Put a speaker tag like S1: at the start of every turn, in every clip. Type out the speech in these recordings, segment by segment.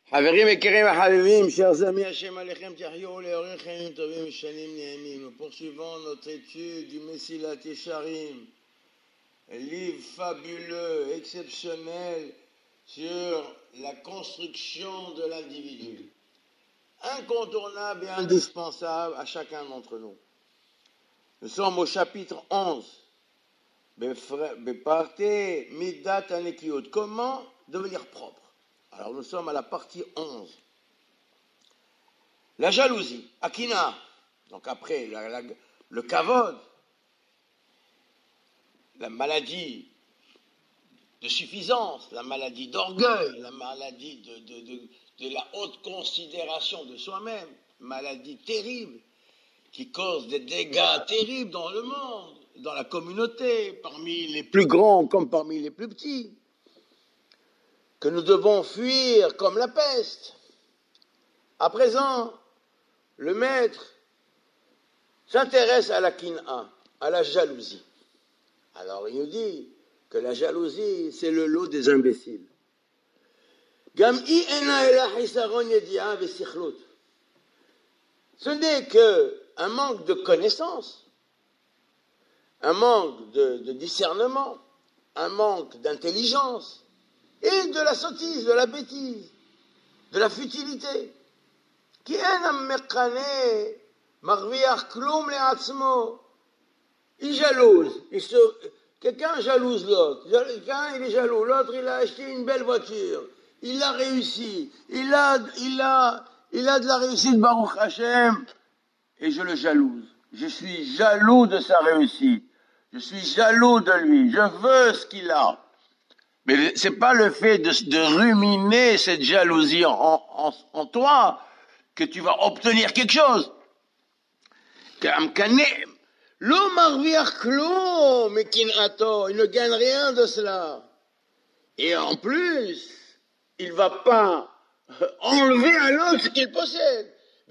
S1: חברים יקרים וחביבים, chers amis, Hachem Alechem Tiachyu Leorim Chaim Tovim Shanim Ne'emim. Nous poursuivons notre étude du Mesilat Yesharim, un livre fabuleux, exceptionnel sur la construction de l'individu, incontournable et indispensable à chacun d'entre nous. Nous sommes au chapitre 11, Beparte Midat Hanekiut, comment devenir propre. Alors nous sommes à la partie 11. La jalousie, Akina, donc après le kavod, la maladie de suffisance, la maladie d'orgueil, la maladie de la haute considération de soi-même, maladie terrible qui cause des dégâts terribles dans le monde, dans la communauté, parmi les plus grands comme parmi les plus petits, que nous devons fuir comme la peste. À présent, le maître s'intéresse à la kin'a, à la jalousie. Alors il nous dit que la jalousie, c'est le lot des imbéciles. Ce n'est qu'un manque de connaissance, un manque de discernement, un manque d'intelligence, et de la sottise, de la bêtise, de la futilité. Il jalouse. Quelqu'un jalouse l'autre. Quelqu'un, il est jaloux. L'autre, il a acheté une belle voiture. Il a réussi. Il a de la réussite, Baruch Hashem. Et je le jalouse. Je suis jaloux de sa réussite. Je suis jaloux de lui. Je veux ce qu'il a. Mais c'est pas le fait de ruminer cette jalousie en toi que tu vas obtenir quelque chose. Il ne gagne rien de cela. Et en plus, il va pas enlever à l'autre ce qu'il possède.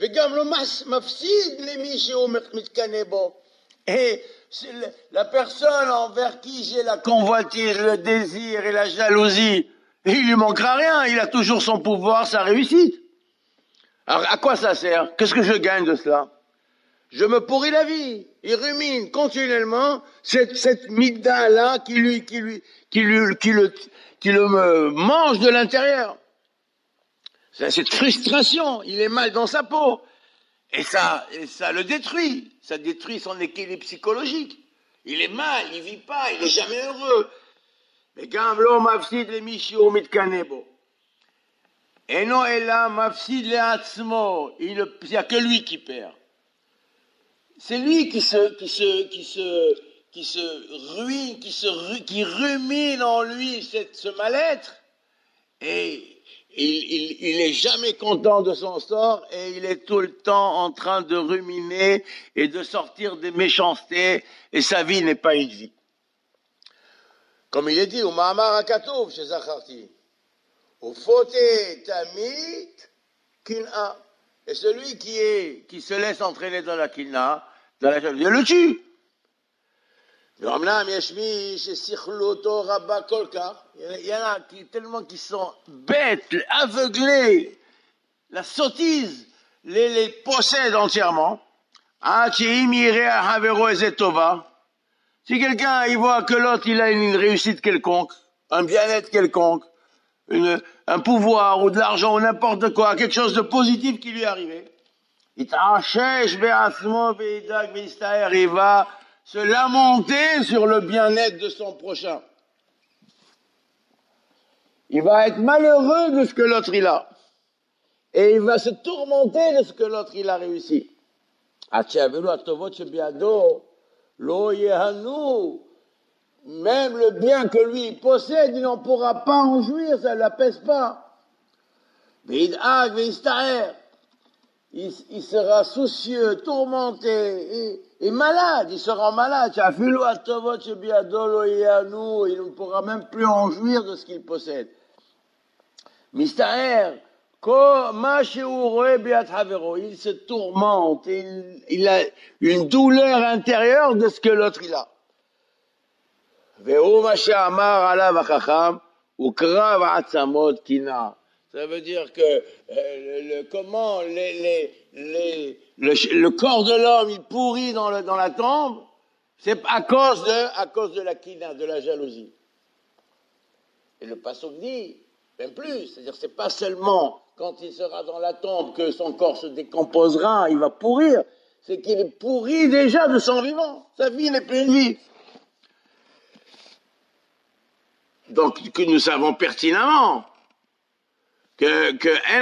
S1: Et la personne envers qui j'ai la convoitise, le désir et la jalousie, il lui manquera rien, il a toujours son pouvoir, sa réussite. Alors à quoi ça sert? Qu'est-ce que je gagne de cela? Je me pourris la vie. Il rumine continuellement cette midda-là qui le mange de l'intérieur. Cette frustration, il est mal dans sa peau. Et ça le détruit. Ça détruit son équilibre psychologique. Il est mal, il vit pas, il est jamais heureux. Mais quand l'homme mafsid le mishio mitkanebo. Et non, et là, mafsid le atzmo. Il n'y a que lui qui perd. C'est lui qui ruine, qui rumine en lui ce mal-être. Et il est jamais content de son sort et il est tout le temps en train de ruminer et de sortir des méchancetés et sa vie n'est pas une vie. Comme il est dit au Mahamar HaKatouv chez Zacharti, au Fote Tamit Kin'a. Et celui qui se laisse entraîner dans la Kin'a, dans la jalousie, le tue. Il y en a qui sont bêtes, aveuglés, la sottise les possède entièrement. Si quelqu'un il voit que l'autre il a une réussite quelconque, un bien-être quelconque, un pouvoir ou de l'argent ou n'importe quoi, quelque chose de positif qui lui est arrivé, il va se lamenter sur le bien-être de son prochain. Il va être malheureux de ce que l'autre il a. Et il va se tourmenter de ce que l'autre il a réussi. Même le bien que lui possède, il n'en pourra pas en jouir, ça ne l'apaise pas. Il sera soucieux, tourmenté et malade, il sera malade. Il ne pourra même plus en jouir de ce qu'il possède. Mistaher, il se tourmente, il a une douleur intérieure de ce que l'autre il a. Ça veut dire que comment le corps de l'homme il pourrit dans la tombe, c'est à cause de la kina, de la jalousie. Et le passouk dit, même plus, c'est-à-dire c'est pas seulement quand il sera dans la tombe que son corps se décomposera, il va pourrir, c'est qu'il est pourri déjà de son vivant. Sa vie n'est plus une vie. Donc que nous savons pertinemment que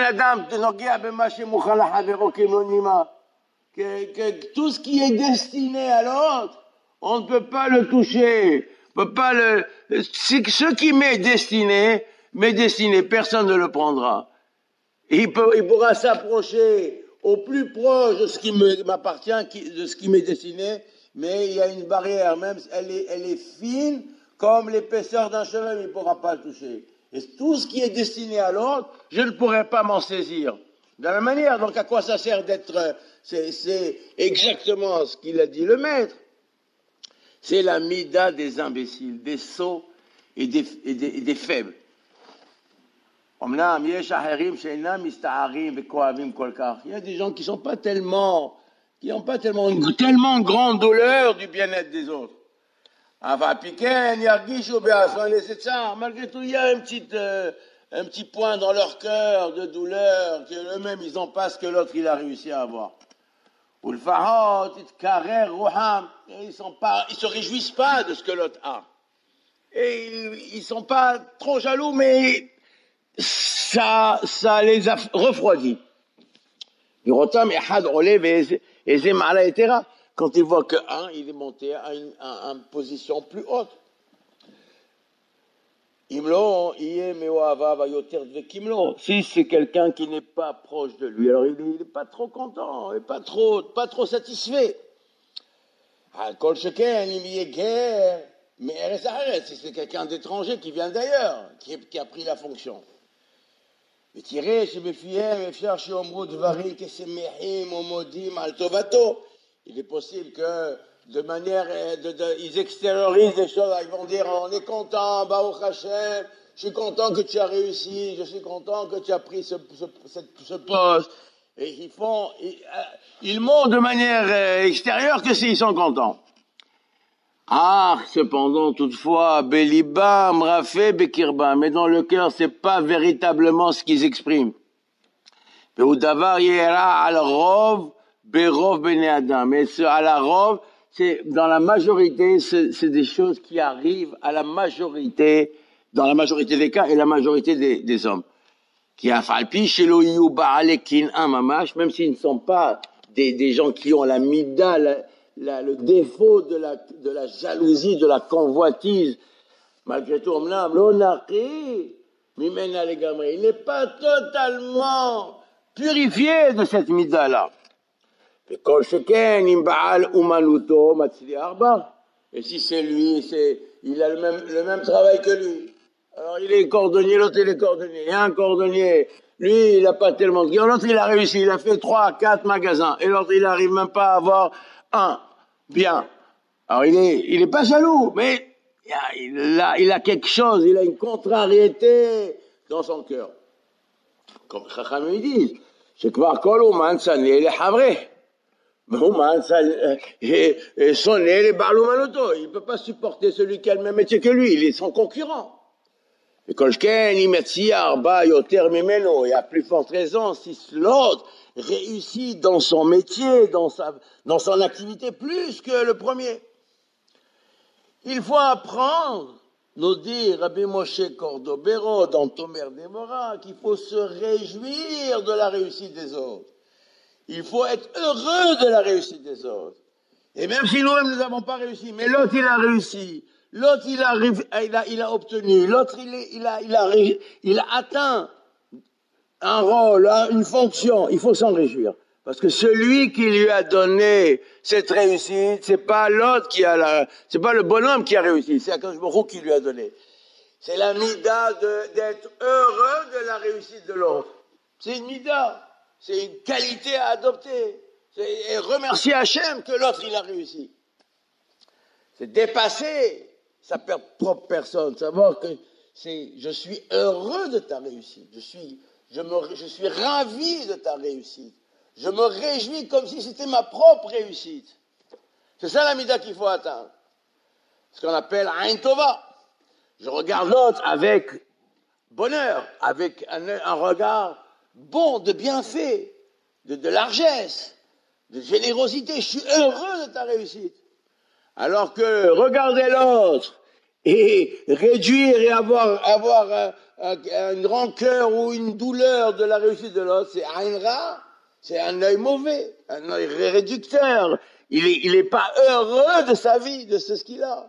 S1: tout ce qui est destiné à l'autre, on ne peut pas le toucher, on peut pas ce qui m'est destiné, personne ne le prendra. Il pourra s'approcher au plus proche de ce qui m'appartient, de ce qui m'est destiné, mais il y a une barrière, même elle est fine, comme l'épaisseur d'un cheveu, il ne pourra pas le toucher. Et tout ce qui est destiné à l'autre, je ne pourrai pas m'en saisir. De la même manière, donc à quoi ça sert d'être... C'est exactement ce qu'il a dit le maître. C'est la mida des imbéciles, des sots et des faibles. Il y a des gens qui n'ont pas tellement grande douleur du bien-être des autres. Malgré tout, il y a un petit point dans leur cœur de douleur que eux-mêmes ils n'ont pas ce que l'autre il a réussi à avoir. Ils se réjouissent pas de ce que l'autre a. Et ils sont pas trop jaloux, mais ça les a refroidis. Quand ils voient qu'un, il est monté à une position plus haute. Si c'est quelqu'un qui n'est pas proche de lui, alors il n'est pas trop content, il n'est pas trop satisfait. Mais si c'est quelqu'un d'étranger qui vient d'ailleurs, qui a pris la fonction. Il est possible que de manière, ils extériorisent des choses, ils vont dire on est content, Baruch Hashem, je suis content que tu as réussi, je suis content que tu as pris ce poste. Et ils montrent de manière extérieure que s'ils sont contents. Cependant, toutefois, Belibam, Rafé, Bekirba, mais dans le cœur, c'est pas véritablement ce qu'ils expriment. Davar Yera al Rov, Berov Bene Adam. Mais à la Rov, c'est dans la majorité, c'est des choses qui arrivent à la majorité, dans la majorité des cas et la majorité des hommes. Qui a falpi chez l'Oyou Baalekin Mamash, même s'ils ne sont pas des gens qui ont la mida, le défaut de la jalousie, de la convoitise, malgré tout, il n'est pas totalement purifié de cette mida-là. Et si c'est lui, il a le même travail que lui. Alors il est cordonnier, l'autre il est cordonnier. Il y a un cordonnier, lui il n'a pas tellement de clients, l'autre il a réussi, il a fait 3, 4 magasins, et l'autre il n'arrive même pas à avoir un. Bien. Alors il est pas jaloux, mais il a quelque chose, il a une contrariété dans son cœur. Comme Chacham ils disent, c'est que Koloman Sané les Havre. Il ne peut pas supporter celui qui a le même métier que lui, il est son concurrent. Et et à plus forte raison, si l'autre réussit dans son métier, dans son activité, plus que le premier. Il faut apprendre, nous dit Rabbi Moshe Cordobero dans Tomer Demora, qu'il faut se réjouir de la réussite des autres. Il faut être heureux de la réussite des autres. Et même si nous-mêmes nous n'avons pas réussi, mais l'autre il a réussi, l'autre il a obtenu, l'autre il a atteint un rôle, une fonction, il faut s'en réjouir. Parce que celui qui lui a donné cette réussite, c'est pas l'autre c'est pas le bonhomme qui a réussi, c'est Akadosh Baruch Hu qui lui a donné. C'est la mida d'être heureux de la réussite de l'autre. C'est une mida. C'est une qualité à adopter. Et remercier Hachem que l'autre, il a réussi. C'est dépasser sa propre personne. Savoir que je suis heureux de ta réussite. je suis ravi de ta réussite. Je me réjouis comme si c'était ma propre réussite. C'est ça la mida qu'il faut atteindre. Ce qu'on appelle Ain Tova. Je regarde l'autre avec bonheur, avec un regard bon, de bienfait, de largesse, de générosité. Je suis heureux de ta réussite. Alors que regarder l'autre et réduire et avoir une rancœur ou une douleur de la réussite de l'autre, c'est Ain Ra, c'est un œil mauvais, un œil réducteur. Il n'est pas heureux de sa vie, de ce qu'il a.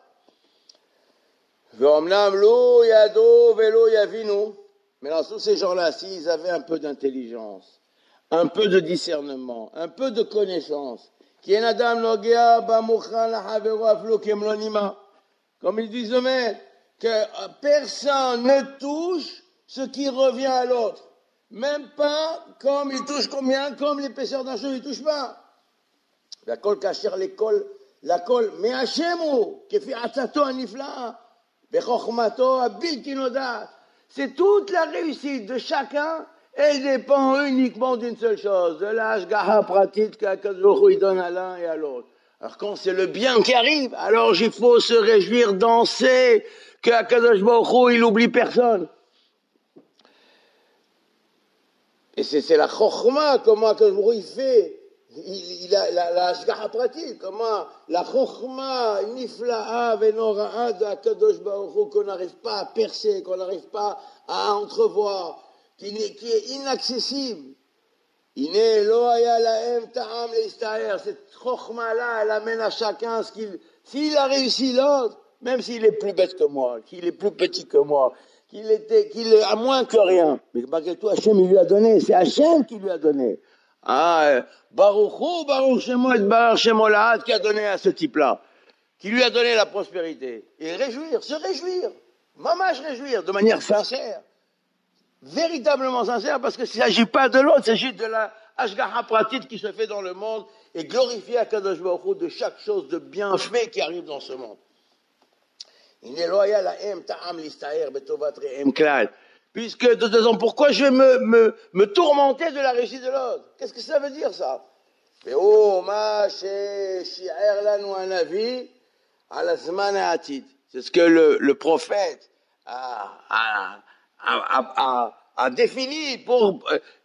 S1: Maintenant, tous ces gens-là, s'ils avaient un peu d'intelligence, un peu de discernement, un peu de connaissance, comme ils disent eux-mêmes, que personne ne touche ce qui revient à l'autre. Même pas comme il touche combien, comme l'épaisseur d'un cheveu, il ne touche pas. La kol kasher la kol, mais Hashem hu, kefi atzato anifla, bechokmato abilti nodat. C'est toute la réussite de chacun, elle dépend uniquement d'une seule chose, de la hashgaha pratit qu'Akadosh Baruch Hu donne à l'un et à l'autre. Alors quand c'est le bien qui arrive, alors il faut se réjouir, danser, qu'Akadosh Baruch Hu, il n'oublie personne. Et c'est la chokhma, comment Akadosh Baruch Hu il fait. Il a la hashgaha pratit, comment la chokhma nifla'a venora'a d'Akadosh Baruch Hu qu'on n'arrive pas à percer, qu'on n'arrive pas à entrevoir, qui est inaccessible. Cette chokhma-là, elle amène à chacun ce qu'il... S'il a réussi l'autre, même s'il est plus bête que moi, qu'il est plus petit que moi, qu'il est à moins que rien, mais malgré tout, Hachem, il lui a donné, c'est Hachem qui lui a donné. Baruch Hu, Baruch Shemo et Baruch Shemo Lahad qui a donné à ce type-là, qui lui a donné la prospérité. Et réjouir, se réjouir, mamash réjouir, de manière sincère, véritablement sincère, parce qu'il ne s'agit pas de l'autre, il s'agit de la hashgaha pratit qui se fait dans le monde et glorifier Akadosh Baruch Hu de chaque chose de bienfait qui arrive dans ce monde. Puisque, de toute façon, pourquoi je vais me tourmenter de la réussite de l'autre? Qu'est-ce que ça veut dire, ça? C'est ce que le prophète a défini pour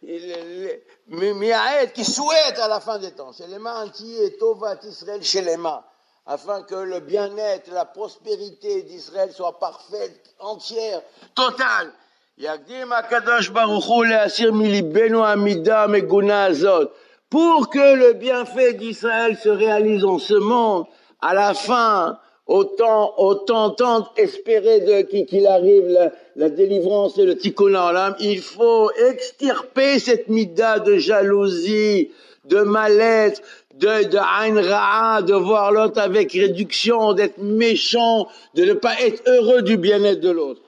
S1: Miaed qui souhaite à la fin des temps. C'est l'ema anti et tovat Israël chez l'ema, afin que le bien-être, la prospérité d'Israël soit parfaite, entière, totale. Yagdim HaKadosh Baruch Hu le'asir milibenu amida meguna azot. Pour que le bienfait d'Israël se réalise en ce monde, à la fin, autant tant espéré qu'il arrive la délivrance et le tikkun olam, il faut extirper cette mida de jalousie, de mal-être, de Ain Ra'a, de voir l'autre avec réduction, d'être méchant, de ne pas être heureux du bien-être de l'autre.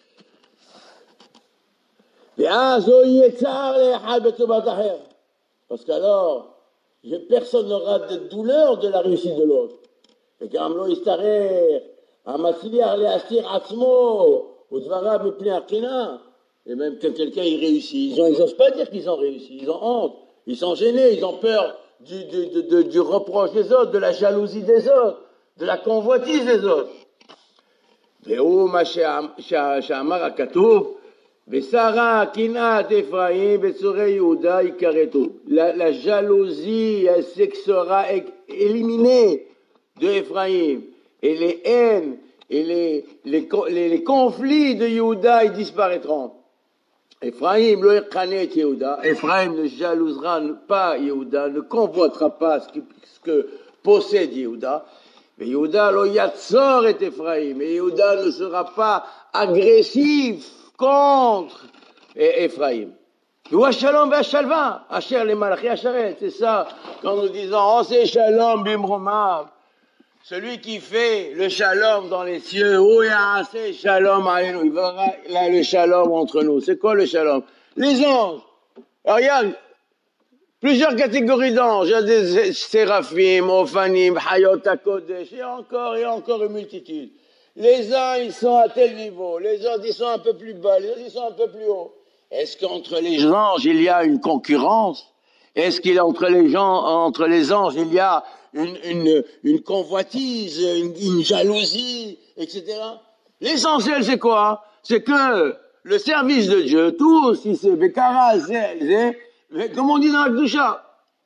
S1: Parce qu'alors, personne n'aura de douleur de la réussite de l'autre. Et même quand quelqu'un y réussit, ils n'osent pas dire qu'ils ont réussi, ils ont honte, ils sont gênés, ils ont peur du reproche des autres, de la jalousie des autres, de la convoitise des autres. La jalousie, elle sera éliminée de Ephraïm, et les haines et les conflits de Yehuda, ils disparaîtront. Ephraïm ne jalousera pas Yehuda, ne convoitera pas ce que possède Yehuda. Mais Yehuda lo yatzor et Ephraïm, et Yehuda ne sera pas agressif contre Ephraïm. C'est ça, quand nous disons, oh c'est shalom bimromav. Celui qui fait le shalom dans les cieux, c'est shalom alénou. Il verra là le shalom entre nous. C'est quoi le shalom? Les anges. Alors il y a plusieurs catégories d'anges. Il y a des séraphim, ophanim, hayot hakodesh, et encore une multitude. Les uns, ils sont à tel niveau. Les autres, ils sont un peu plus bas. Les autres, ils sont un peu plus haut. Est-ce qu'entre les anges, il y a une concurrence? Est-ce qu'entre entre les anges, il y a une convoitise, une jalousie, etc. L'essentiel, c'est quoi? C'est que le service de Dieu, tout, si c'est Bekara, c'est, comme on dit dans la Kedusha,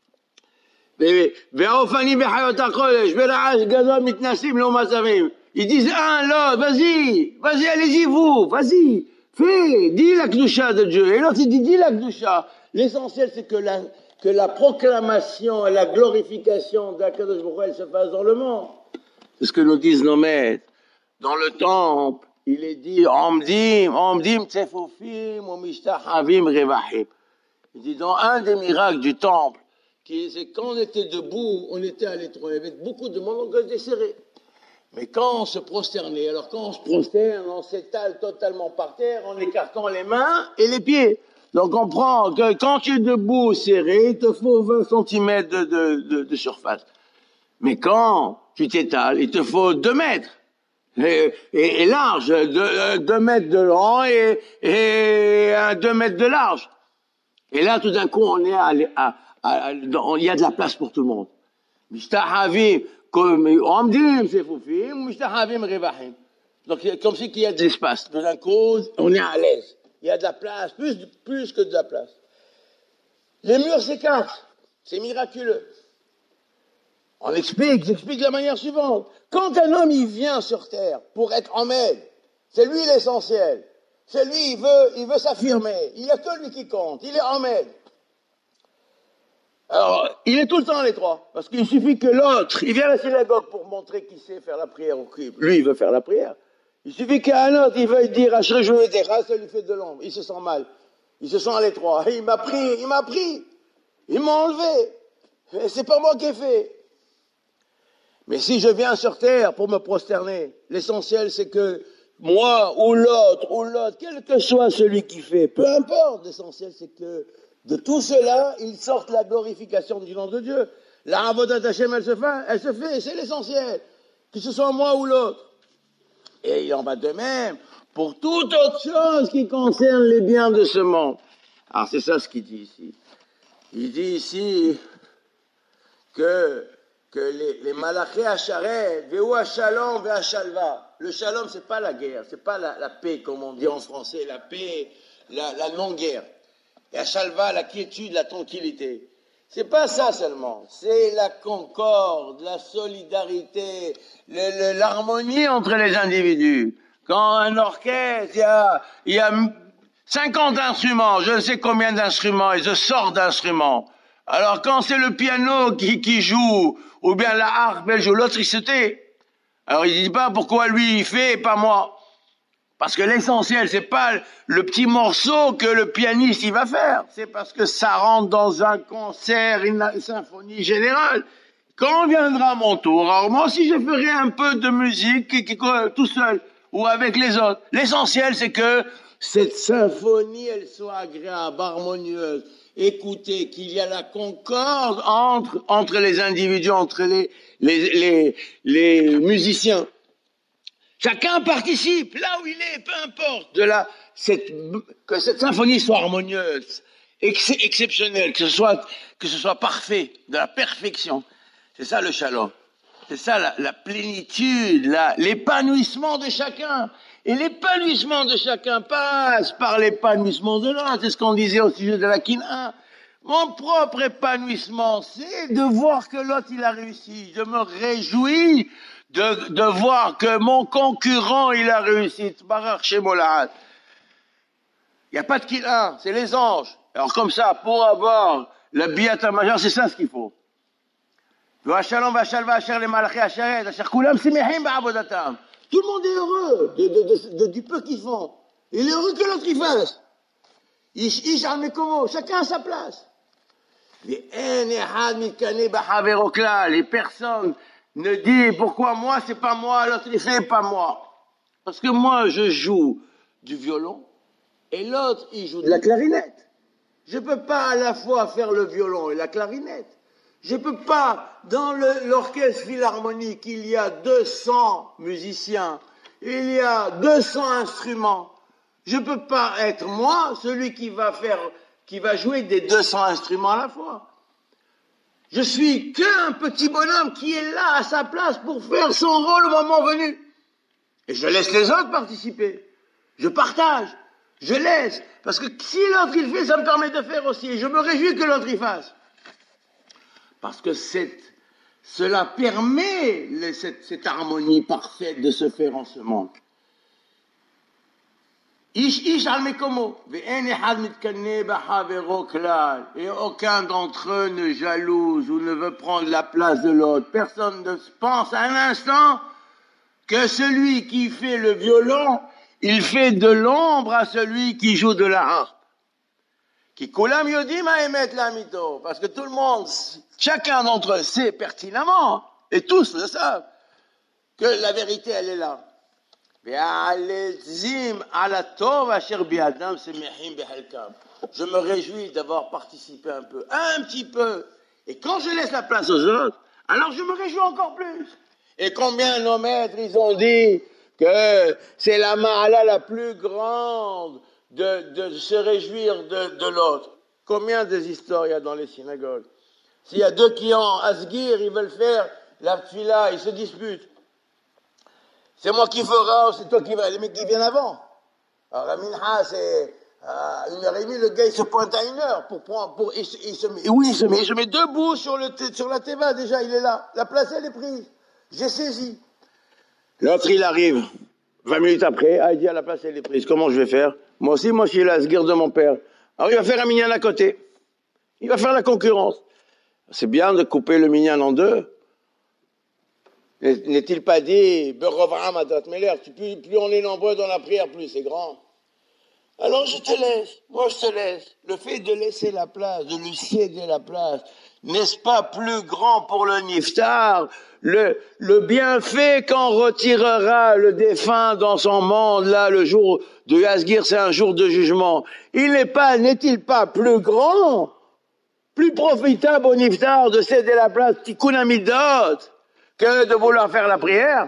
S1: ils disent un, l'autre, vas-y, allez-y vous, vas-y, fais, dis la Kedusha de Dieu. Et l'autre il dit, dis la Kedusha. L'essentiel c'est que la proclamation et la glorification d'Akadosh Baruch Hu, elle se fasse dans le monde. C'est ce que nous disent nos maîtres. Dans le temple, il est dit, Omdim tsefofim umishtachavim revahim. Il dit, dans un des miracles du temple, c'est quand on était debout, on était à l'étroit, il y avait beaucoup de monde, on était serré. Mais quand on se prosternait, alors quand on se prosterne, on s'étale totalement par terre en écartant les mains et les pieds. Donc on prend que quand tu es debout serré, il te faut 20 cm de surface. Mais quand tu t'étales, il te faut 2 mètres. Et large, 2 mètres de long et 2 mètres de large. Et là, tout d'un coup, on est il y a de la place pour tout le monde. Donc, comme si il y a de l'espace. Tout d'un coup, on est à l'aise. Il y a de la place, plus que de la place. Les murs s'écartent. C'est miraculeux. J'explique de la manière suivante. Quand un homme, il vient sur terre pour être en Med, c'est lui l'essentiel. C'est lui, il veut s'affirmer. Il n'y a que lui qui compte. Il est en Med. Alors, il est tout le temps à l'étroit. Parce qu'il suffit que l'autre, il vient à la synagogue pour montrer qu'il sait faire la prière. Lui, il veut faire la prière. Il suffit qu'un autre, il veuille dire, ça lui fait de l'ombre. Il se sent mal. Il se sent à l'étroit. Il m'a pris. Il m'a enlevé. Et c'est pas moi qui ai fait. Mais si je viens sur terre pour me prosterner, l'essentiel c'est que moi ou l'autre, quel que soit celui qui fait, peu importe, l'essentiel c'est que de tout cela, il sorte la glorification du nom de Dieu. La Avodat Hashem, elle se fait, c'est l'essentiel, que ce soit moi ou l'autre. Et il en va de même pour toute autre chose qui concerne les biens de ce monde. Alors c'est ça ce qu'il dit ici. Il dit ici que les malachés Hacharet, Vehu Hashalom, Vehu Hashalva. Le shalom, c'est pas la guerre, c'est pas la paix, comme on dit en français, la paix, la non-guerre. Et Hashalva, la quiétude, la tranquillité. C'est pas ça seulement, c'est la concorde, la solidarité, l'harmonie entre les individus. Quand un orchestre, il y a 50 instruments, je ne sais combien d'instruments, et je sors d'instruments. Alors quand c'est le piano qui joue, ou bien la harpe, elle joue, l'autre il se tait. Alors il dit pas pourquoi lui il fait et pas moi. Parce que l'essentiel, c'est pas le petit morceau que le pianiste il va faire. C'est parce que ça rentre dans un concert, une symphonie générale. Quand viendra mon tour, alors moi aussi je ferai un peu de musique tout seul ou avec les autres. L'essentiel, c'est que cette symphonie, elle soit agréable, harmonieuse. Écoutez, qu'il y a la concorde entre les individus, entre les musiciens. Chacun participe, là où il est, peu importe, que cette symphonie soit harmonieuse, exceptionnelle, que ce soit parfait, de la perfection. C'est ça le shalom. C'est ça la plénitude, l'épanouissement de chacun. Et l'épanouissement de chacun passe par l'épanouissement de l'autre. C'est ce qu'on disait au sujet de la Kina. Mon propre épanouissement, c'est de voir que l'autre, il a réussi. Je me réjouis de voir que mon concurrent, il a réussi. Il n'y a pas de Kina, c'est les anges. Alors comme ça, pour avoir la Biyat HaMashiach, c'est ça ce qu'il faut. Tout le monde est heureux du peu qu'ils font. Il est heureux que l'autre y fasse. Chacun à sa place. Les personnes ne disent pourquoi moi c'est pas moi, l'autre il fait pas moi. Parce que moi je joue du violon et l'autre il joue de la clarinette. Je peux pas à la fois faire le violon et la clarinette. Je peux pas, dans l'orchestre philharmonique, il y a 200 musiciens, il y a 200 instruments. Je ne peux pas être moi, celui qui va jouer des 200 instruments à la fois. Je suis qu'un petit bonhomme qui est là à sa place pour faire son rôle au moment venu. Et je laisse les autres participer. Je partage. Je laisse. Parce que si l'autre il fait, ça me permet de faire aussi. Et je me réjouis que l'autre il fasse. Parce que cela permet cette harmonie parfaite de se faire en ce monde. Et aucun d'entre eux ne jalouse ou ne veut prendre la place de l'autre. Personne ne pense un instant que celui qui fait le violon, il fait de l'ombre à celui qui joue de la harpe. Parce que tout le monde, chacun d'entre eux sait pertinemment, et tous le savent, que la vérité elle est là. Je me réjouis d'avoir participé un petit peu. Et quand je laisse la place aux autres, alors je me réjouis encore plus. Et combien nos maîtres, ils ont dit que c'est la ma'ala la plus grande de se réjouir de l'autre. Combien des histoires il y a dans les synagogues? S'il y a deux qui ont asgir, ils veulent faire la tfila, ils se disputent. C'est moi qui ferai, c'est toi qui vas. Les mecs qui viennent avant. Alors la minha, c'est à 1h30, le gars il se pointe à 1h il se met debout sur la teva déjà, il est là. La place elle est prise. J'ai saisi. L'autre il arrive. 20 minutes après, il dit la place elle est prise. Comment je vais faire? Moi aussi, je suis la sguire de mon père. Alors il va faire un minyan à côté. Il va faire la concurrence. C'est bien de couper le minyan en deux. N'est-il pas dit, plus on est nombreux dans la prière, plus c'est grand. Alors je te laisse, moi je te laisse. Le fait de laisser la place, de lui céder la place, n'est-ce pas plus grand pour le niftar, le bienfait qu'en retirera le défunt dans son monde, là, le jour de Yasgir, c'est un jour de jugement. N'est-il pas plus grand, plus profitable au niftar de céder la place, tikkun hamidot, que de vouloir faire la prière?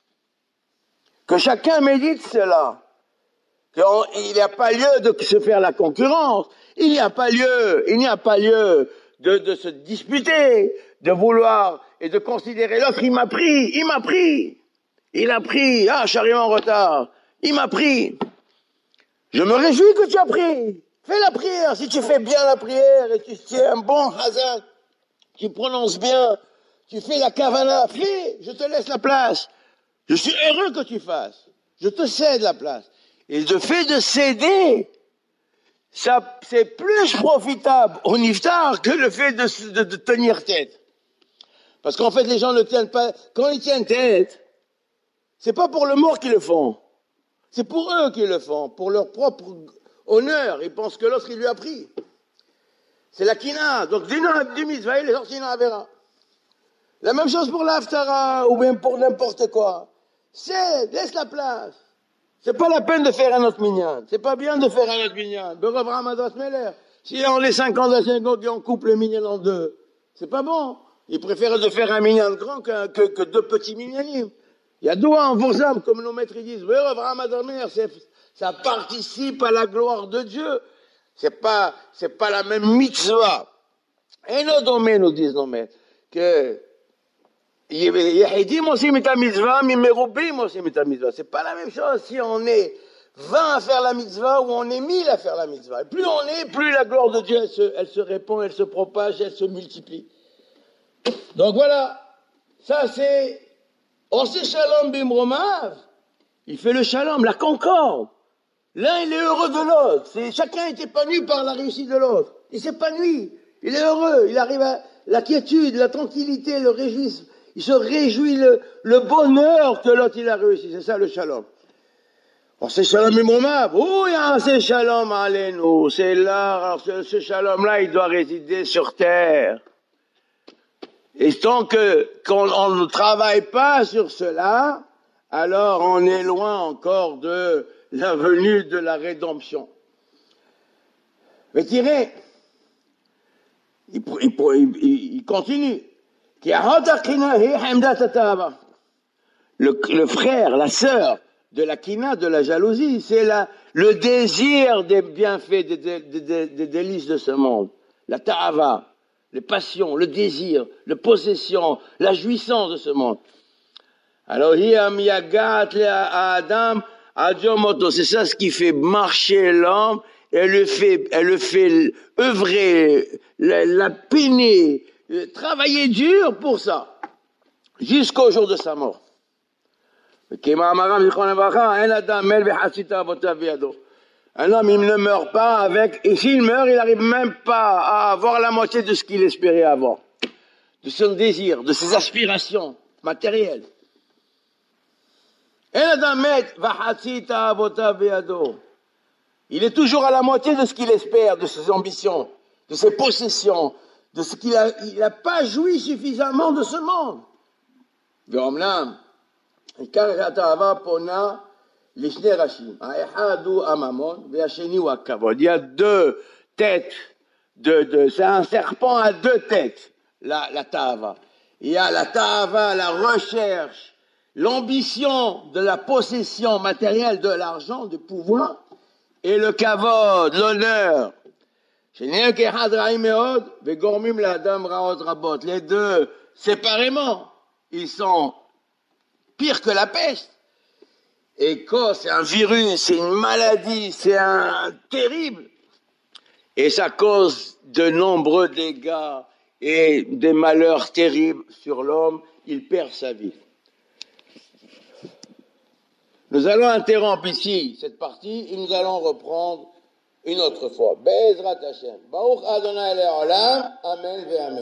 S1: Que chacun médite cela. Il n'y a pas lieu de se faire la concurrence. Il n'y a pas lieu de se disputer, de vouloir et de considérer l'autre. Il a pris. Je suis arrivé en retard. Il m'a pris. Je me réjouis que tu as pris. Fais la prière. Si tu fais bien la prière et tu tiens un bon hazak, tu prononces bien, tu fais la kavana, fais, je te laisse la place. Je suis heureux que tu fasses. Je te cède la place. Et le fait de céder, ça, c'est plus profitable au niftar que le fait de tenir tête. Parce qu'en fait, les gens ne tiennent pas, quand ils tiennent tête, c'est pas pour le mort qu'ils le font. C'est pour eux qu'ils le font, pour leur propre honneur. Ils pensent que l'autre, il lui a pris. C'est la kina. Donc, du mitzvah, il est sorti dans la vera. La même chose pour l'haftara, ou bien pour n'importe quoi. Cède, laisse la place. C'est pas la peine de faire un autre minyan. C'est pas bien de faire un autre minyan. Si on est 50 à 50 et on coupe le minyan en deux, c'est pas bon. Ils préfèrent de faire un minyan grand que deux petits minyanim. Il y a doigt en Vourzam, comme nos maîtres disent. Ça participe à la gloire de Dieu. C'est pas la même mitzvah. Et nos domaines nous disent nos maîtres que c'est pas la même chose si on est 20 à faire la mitzvah ou on est 1000 à faire la mitzvah. Et plus on est, plus la gloire de Dieu, elle se répand, elle se propage, elle se multiplie. Donc voilà, ça c'est Osé Shalom Bimromav. Il fait le shalom, la concorde. L'un il est heureux de l'autre. Chacun est épanoui par la réussite de l'autre. Il s'épanouit, il est heureux, il arrive à la quiétude, la tranquillité, le réjouissement. Il se réjouit le bonheur que l'autre il a réussi. C'est ça le shalom. Oh, c'est shalom imomab. Oh, c'est shalom alenu. C'est là, alors ce shalom-là, il doit résider sur terre. Et tant qu'on ne travaille pas sur cela, alors on est loin encore de la venue de la rédemption. Mais tirez, il continue. Le frère, la sœur de la kina, de la jalousie. C'est le désir des bienfaits, des délices de ce monde. La ta'ava, les passions, le désir, la possession, la jouissance de ce monde. Alors, c'est ça ce qui fait marcher l'homme, elle le fait œuvrer, la peiner, travailler dur pour ça, jusqu'au jour de sa mort. Un homme, il ne meurt pas avec, et s'il meurt, il n'arrive même pas à avoir la moitié de ce qu'il espérait avoir, de son désir, de ses aspirations matérielles. Il est toujours à la moitié de ce qu'il espère, de ses ambitions, de ses possessions, de ce qu'il a. Il n'a pas joui suffisamment de ce monde. Il y a deux têtes, c'est un serpent à deux têtes, la ta'ava. Il y a la ta'ava, la recherche, l'ambition de la possession matérielle de l'argent, du pouvoir, et le kavod, l'honneur. Les deux, séparément, ils sont pires que la peste. Et quand c'est un virus, c'est une maladie, c'est terrible. Et ça cause de nombreux dégâts et des malheurs terribles sur l'homme. Il perd sa vie. Nous allons interrompre ici cette partie et nous allons reprendre une autre fois. Be'ezrat Hashem. Baruch Adonai Le'olam. Amen ve'amen.